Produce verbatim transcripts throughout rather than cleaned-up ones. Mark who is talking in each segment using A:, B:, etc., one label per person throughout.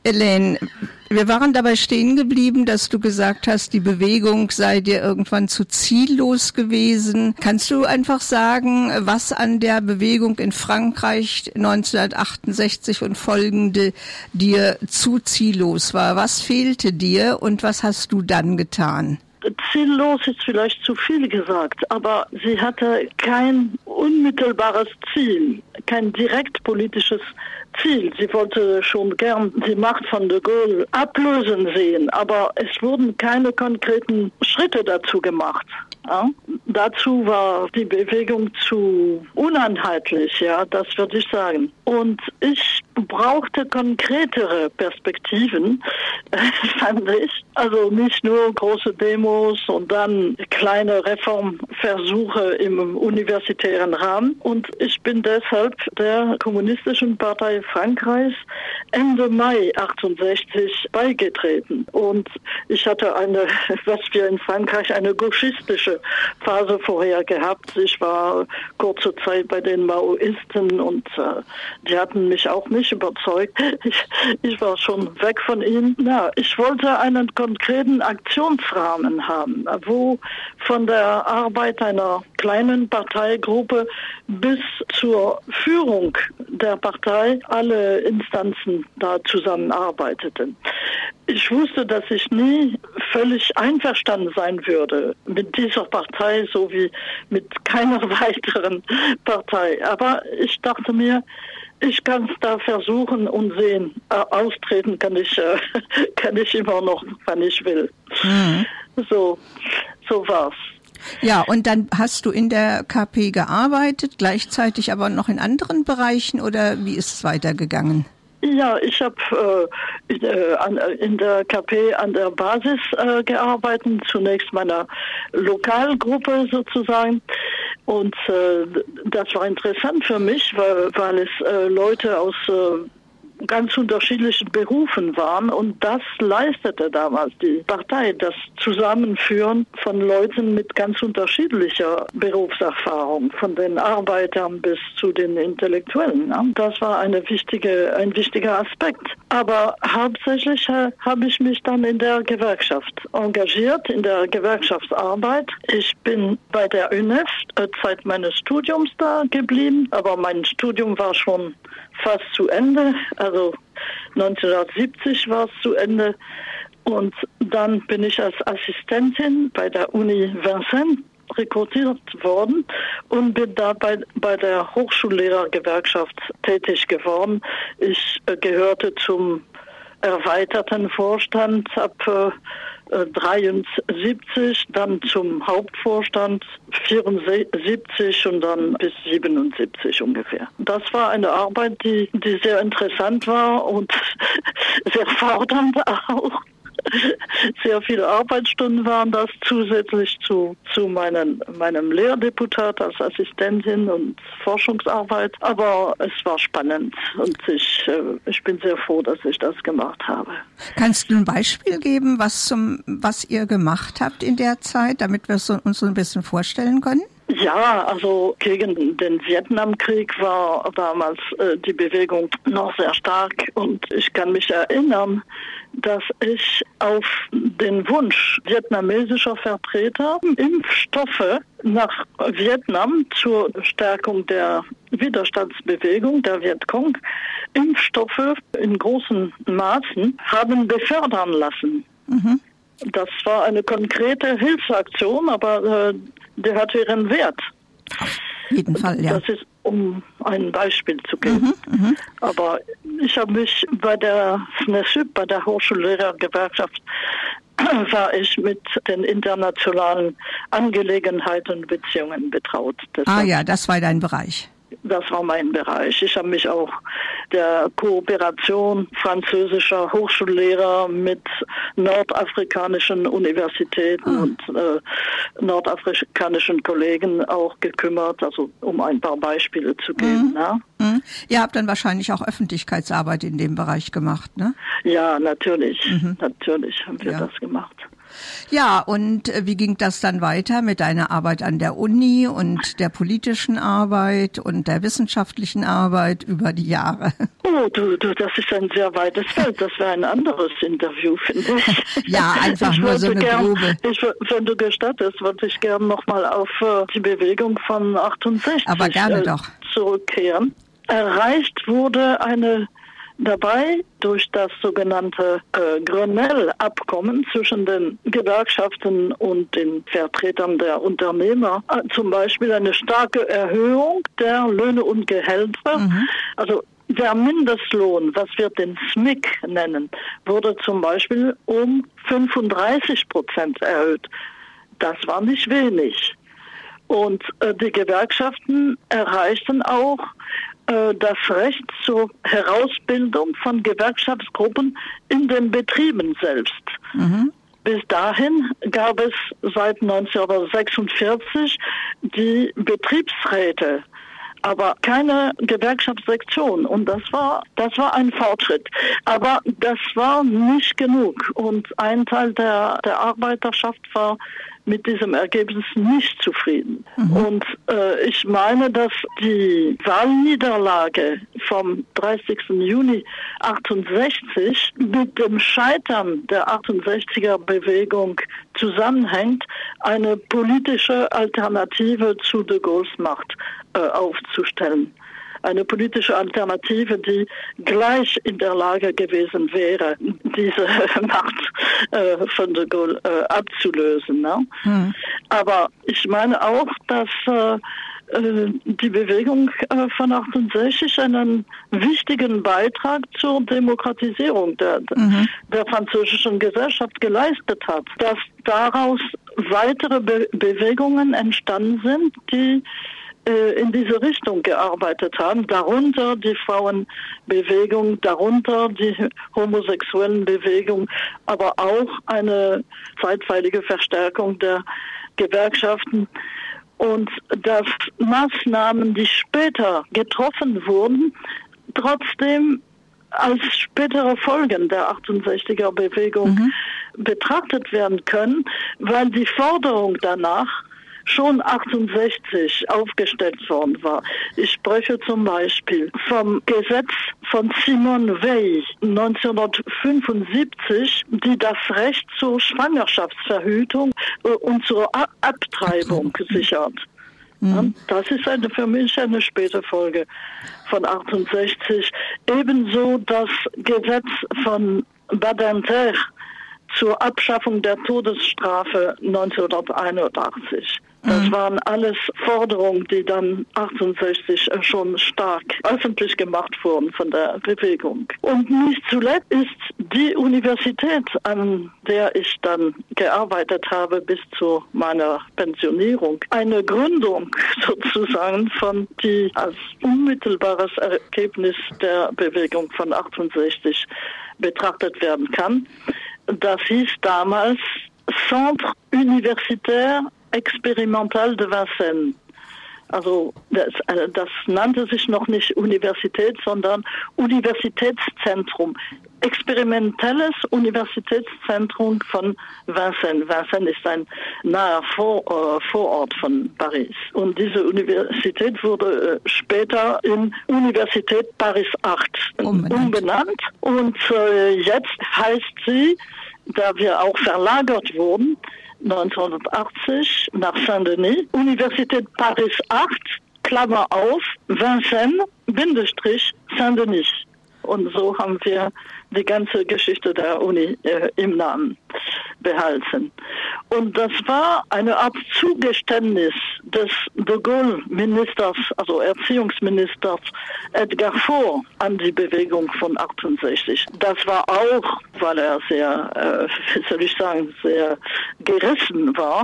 A: Elaine, wir waren dabei stehen geblieben, dass du gesagt hast, die Bewegung sei dir irgendwann zu ziellos gewesen. Kannst du einfach sagen, was an der Bewegung in Frankreich neunzehnhundertachtundsechzig und folgende dir zu ziellos war? Was fehlte dir und was hast du dann getan?
B: Ziellos ist vielleicht zu viel gesagt, aber sie hatte kein unmittelbares Ziel, kein direkt politisches Ziel. Sie wollte schon gern die Macht von de Gaulle ablösen sehen, aber es wurden keine konkreten Schritte dazu gemacht. Ja? Dazu war die Bewegung zu uneinheitlich, ja, das würde ich sagen. Und ich brauchte konkretere Perspektiven, fand ich. Also nicht nur große Demos und dann kleine Reformversuche im universitären Rahmen. Und ich bin deshalb der Kommunistischen Partei Frankreichs Ende Mai achtundsechzig beigetreten. Und ich hatte eine, was wir in Frankreich eine gauchistische Phase vorher gehabt. Ich war kurze Zeit bei den Maoisten und äh, die hatten mich auch nicht überzeugt. Ich, ich war schon weg von ihnen. Ja, ich wollte einen konkreten Aktionsrahmen haben, wo von der Arbeit einer kleinen Parteigruppe bis zur Führung der Partei alle Instanzen da zusammenarbeiteten. Ich wusste, dass ich nie völlig einverstanden sein würde mit dieser Partei, so wie mit keiner weiteren Partei. Aber ich dachte mir, ich kann es da versuchen und sehen. Äh, austreten kann ich, äh, kann ich immer noch, wann ich will. Mhm. So, so war's.
A: Ja, und dann hast du in der K P gearbeitet, gleichzeitig aber noch in anderen Bereichen, oder wie ist es weitergegangen?
B: Ja, ich habe äh, äh, in der K P an der Basis äh, gearbeitet, zunächst meiner Lokalgruppe sozusagen. Und äh, das war interessant für mich, weil, weil es äh, Leute aus äh, ganz unterschiedlichen Berufen waren, und das leistete damals die Partei, das Zusammenführen von Leuten mit ganz unterschiedlicher Berufserfahrung, von den Arbeitern bis zu den Intellektuellen. Das war eine wichtige, ein wichtiger Aspekt. Aber hauptsächlich äh, habe ich mich dann in der Gewerkschaft engagiert, in der Gewerkschaftsarbeit. Ich bin bei der U N E F äh, Zeit meines Studiums da geblieben, aber mein Studium war schon fast zu Ende, also neunzehnhundertsiebzig war es zu Ende, und dann bin ich als Assistentin bei der Uni Vincennes rekrutiert worden und bin da bei, bei der Hochschullehrergewerkschaft tätig geworden. Ich äh, gehörte zum erweiterten Vorstand ab äh, dreiundsiebzig, dann zum Hauptvorstand vierundsiebzig und dann bis siebenundsiebzig ungefähr. Das war eine Arbeit, die, die sehr interessant war und sehr fordernd auch. Sehr viele Arbeitsstunden waren das zusätzlich zu, zu meinen, meinem Lehrdeputat als Assistentin und Forschungsarbeit. Aber es war spannend und ich, ich bin sehr froh, dass ich das gemacht habe.
A: Kannst du ein Beispiel geben, was, zum, was ihr gemacht habt in der Zeit, damit wir es uns so ein bisschen vorstellen können?
B: Ja, also gegen den Vietnamkrieg war damals äh, die Bewegung noch sehr stark, und ich kann mich erinnern, dass ich auf den Wunsch vietnamesischer Vertreter Impfstoffe nach Vietnam zur Stärkung der Widerstandsbewegung, der Vietcong, Impfstoffe in großen Maßen haben befördern lassen. Mhm. Das war eine konkrete Hilfsaktion, aber äh, der hat ihren Wert.
A: Auf jeden Fall, ja.
B: Das ist, um ein Beispiel zu geben. Mhm, mh. Aber ich habe mich bei der S N E S U P, bei der Hochschullehrergewerkschaft, war ich mit den internationalen Angelegenheiten und Beziehungen betraut.
A: Deshalb, ah ja, das war dein Bereich.
B: Das war mein Bereich. Ich habe mich auch der Kooperation französischer Hochschullehrer mit nordafrikanischen Universitäten mhm. und äh, nordafrikanischen Kollegen auch gekümmert, also um ein paar Beispiele zu geben. Mhm. Ja.
A: Mhm. Ihr habt dann wahrscheinlich auch Öffentlichkeitsarbeit in dem Bereich gemacht, ne?
B: Ja, natürlich. Mhm. Natürlich haben wir ja. das gemacht.
A: Ja, und wie ging das dann weiter mit deiner Arbeit an der Uni und der politischen Arbeit und der wissenschaftlichen Arbeit über die Jahre?
B: Oh, du, du, das ist ein sehr weites Feld. Das wäre ein anderes Interview, finde ich.
A: Ja, einfach ich nur so eine gern, Probe.
B: Ich, wenn du gestattest, würde ich gerne nochmal auf uh, die Bewegung von achtundsechzig
A: Aber gerne
B: äh,
A: doch.
B: zurückkehren. Erreicht wurde eine dabei durch das sogenannte äh, Grenelle-Abkommen zwischen den Gewerkschaften und den Vertretern der Unternehmer, äh, zum Beispiel eine starke Erhöhung der Löhne und Gehälter. Mhm. Also der Mindestlohn, was wir den S M I C nennen, wurde zum Beispiel um fünfunddreißig Prozent erhöht. Das war nicht wenig. Und äh, die Gewerkschaften erreichten auch äh, das Recht zur Herausbildung von Gewerkschaftsgruppen in den Betrieben selbst. Mhm. Bis dahin gab es seit neunzehnhundertsechsundvierzig die Betriebsräte, aber keine Gewerkschaftssektion. Und das war, das war ein Fortschritt. Aber das war nicht genug. Und ein Teil der, der Arbeiterschaft war mit diesem Ergebnis nicht zufrieden. Mhm. Und äh, ich meine, dass die Wahlniederlage vom dreißigsten Juni achtundsechzig mit dem Scheitern der achtundsechziger Bewegung zusammenhängt, eine politische Alternative zu de Gaulles Macht äh, aufzustellen. Eine politische Alternative, die gleich in der Lage gewesen wäre, diese Macht äh, von de Gaulle äh, abzulösen. Ne? Mhm. Aber ich meine auch, dass äh, die Bewegung äh, von achtundsechzig einen wichtigen Beitrag zur Demokratisierung der, mhm. der französischen Gesellschaft geleistet hat. Dass daraus weitere Be- Bewegungen entstanden sind, die in diese Richtung gearbeitet haben, darunter die Frauenbewegung, darunter die homosexuellen Bewegung, aber auch eine zeitweilige Verstärkung der Gewerkschaften und dass Maßnahmen, die später getroffen wurden, trotzdem als spätere Folgen der achtundsechziger Bewegung mhm. betrachtet werden können, weil die Forderung danach schon achtundsechzig aufgestellt worden war. Ich spreche zum Beispiel vom Gesetz von Simone Weil neunzehnhundertfünfundsiebzig, die das Recht zur Schwangerschaftsverhütung und zur Abtreibung sichert. Mhm. Das ist eine, für mich eine späte Folge von achtundsechzig. Ebenso das Gesetz von Badinter zur Abschaffung der Todesstrafe neunzehnhunderteinundachtzig. Das waren alles Forderungen, die dann achtundsechzig schon stark öffentlich gemacht wurden von der Bewegung. Und nicht zuletzt ist die Universität, an der ich dann gearbeitet habe bis zu meiner Pensionierung, eine Gründung sozusagen von die als unmittelbares Ergebnis der Bewegung von achtundsechzig betrachtet werden kann. Das hieß damals Centre Universitaire Experimental de Vincennes. Also das, das nannte sich noch nicht Universität, sondern Universitätszentrum. Experimentelles Universitätszentrum von Vincennes. Vincennes ist ein naher Vor, äh, Vorort von Paris. Und diese Universität wurde äh, später in Universität Paris acht umbenannt. umbenannt. Und äh, jetzt heißt sie, da wir auch verlagert wurden, neunzehnhundertachtzig nach Saint-Denis, Universität Paris acht, Klammer auf, Vincennes, Bindestrich, Saint-Denis. Und so haben wir die ganze Geschichte der Uni äh, im Namen behalten. Und das war eine Art Zugeständnis des de Gaulle-Ministers, also Erziehungsministers Edgar Faure an die Bewegung von achtundsechzig. Das war auch, weil er sehr, äh, wie soll ich sagen, sehr gerissen war,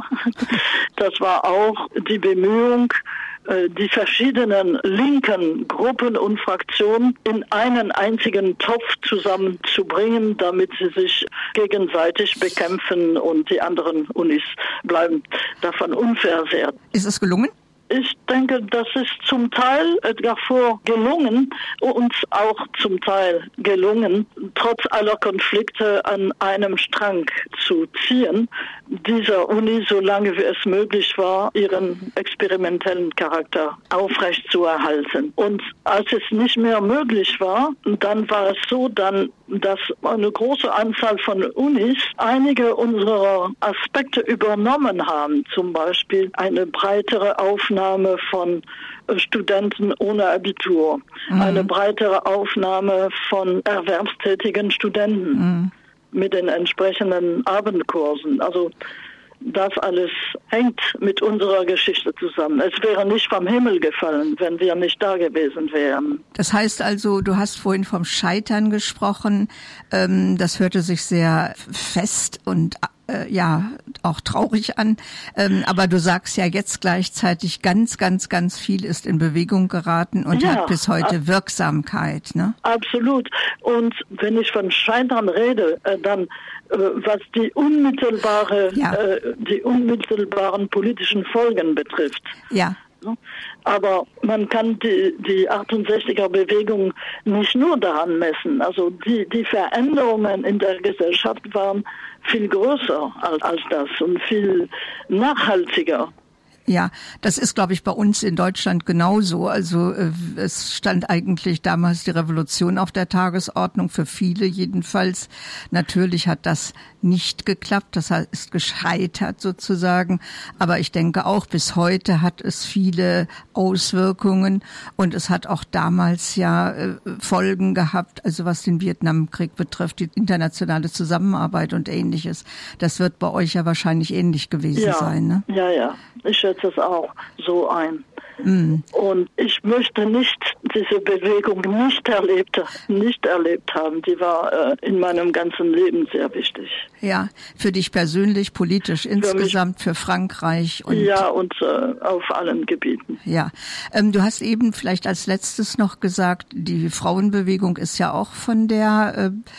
B: das war auch die Bemühung, die verschiedenen linken Gruppen und Fraktionen in einen einzigen Topf zusammenzubringen, damit sie sich gegenseitig bekämpfen und die anderen Unis bleiben davon unversehrt.
A: Ist es gelungen?
B: Ich denke, das ist zum Teil Edgar Faure gelungen, uns auch zum Teil gelungen, trotz aller Konflikte an einem Strang zu ziehen, dieser Uni, solange wie es möglich war, ihren experimentellen Charakter aufrechtzuerhalten. Und als es nicht mehr möglich war, dann war es so, dann, dass eine große Anzahl von Unis einige unserer Aspekte übernommen haben, zum Beispiel eine breitere Aufnahme von Studenten ohne Abitur, mhm. eine breitere Aufnahme von erwerbstätigen Studenten mhm. mit den entsprechenden Abendkursen. Also das alles hängt mit unserer Geschichte zusammen. Es wäre nicht vom Himmel gefallen, wenn wir nicht da gewesen wären.
A: Das heißt also, du hast vorhin vom Scheitern gesprochen. Das hörte sich sehr fest und äh, ja auch traurig an. Aber du sagst ja jetzt gleichzeitig, ganz, ganz, ganz viel ist in Bewegung geraten und ja, hat bis heute Wirksamkeit. Ne?
B: Absolut. Und wenn ich von Scheitern rede, dann was die unmittelbare, ja. äh, die unmittelbaren politischen Folgen betrifft.
A: Ja.
B: Aber man kann die, die achtundsechziger-Bewegung nicht nur daran messen. Also die, die Veränderungen in der Gesellschaft waren viel größer als, als das und viel nachhaltiger.
A: Ja, das ist, glaube ich, bei uns in Deutschland genauso. Also äh, es stand eigentlich damals die Revolution auf der Tagesordnung, für viele jedenfalls. Natürlich hat das nicht geklappt, das ist gescheitert sozusagen. Aber ich denke auch, bis heute hat es viele Auswirkungen und es hat auch damals ja äh, Folgen gehabt, also was den Vietnamkrieg betrifft, die internationale Zusammenarbeit und Ähnliches. Das wird bei euch ja wahrscheinlich ähnlich gewesen
B: ja,
A: sein, ne?
B: Ja, ja. Ich schätze es auch so ein. Mm. Und ich möchte nicht diese Bewegung nicht erlebt, nicht erlebt haben. Die war äh, in meinem ganzen Leben sehr wichtig.
A: Ja, für dich persönlich, politisch für insgesamt, mich, für Frankreich und
B: ja und äh, auf allen Gebieten.
A: Ja, ähm, du hast eben vielleicht als letztes noch gesagt, die Frauenbewegung ist ja auch von der äh,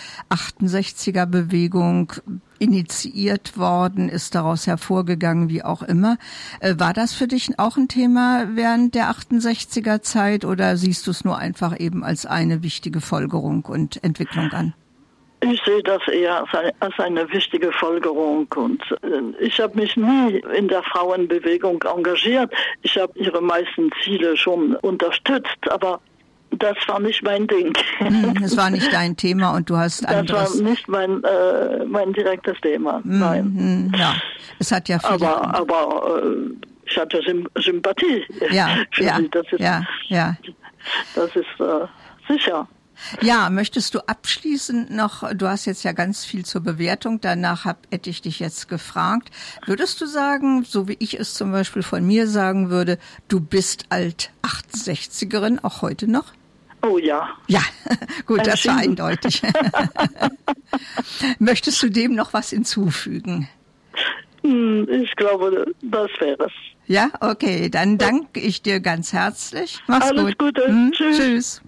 A: achtundsechziger-Bewegung initiiert worden, ist daraus hervorgegangen, wie auch immer. Äh, war das für dich auch ein Thema während der achtundsechziger Zeit oder siehst du es nur einfach eben als eine wichtige Folgerung und Entwicklung an?
B: Ich sehe das eher als eine wichtige Folgerung und ich habe mich nie in der Frauenbewegung engagiert. Ich habe ihre meisten Ziele schon unterstützt, aber das war nicht mein Ding.
A: Das war nicht dein Thema und du hast anderes...
B: Das war nicht mein, äh, mein direktes Thema, mm,
A: nein. Ja, es hat ja viele...
B: Aber, aber äh, ich hatte Sympathie
A: ja,
B: für
A: ja,
B: sie. Das ist,
A: ja, ja.
B: Das ist äh, sicher.
A: Ja, möchtest du abschließend noch, du hast jetzt ja ganz viel zur Bewertung, danach hab, hätte ich dich jetzt gefragt, würdest du sagen, so wie ich es zum Beispiel von mir sagen würde, du bist alt achtundsechzigerin, auch heute noch?
B: Oh ja.
A: Ja, gut, das war eindeutig. Möchtest du dem noch was hinzufügen?
B: Ich glaube, das wäre es.
A: Ja, okay, dann danke ich dir ganz herzlich. Mach's
B: Alles
A: gut.
B: Gute.
A: Hm,
B: Tschüss.
A: Tschüss.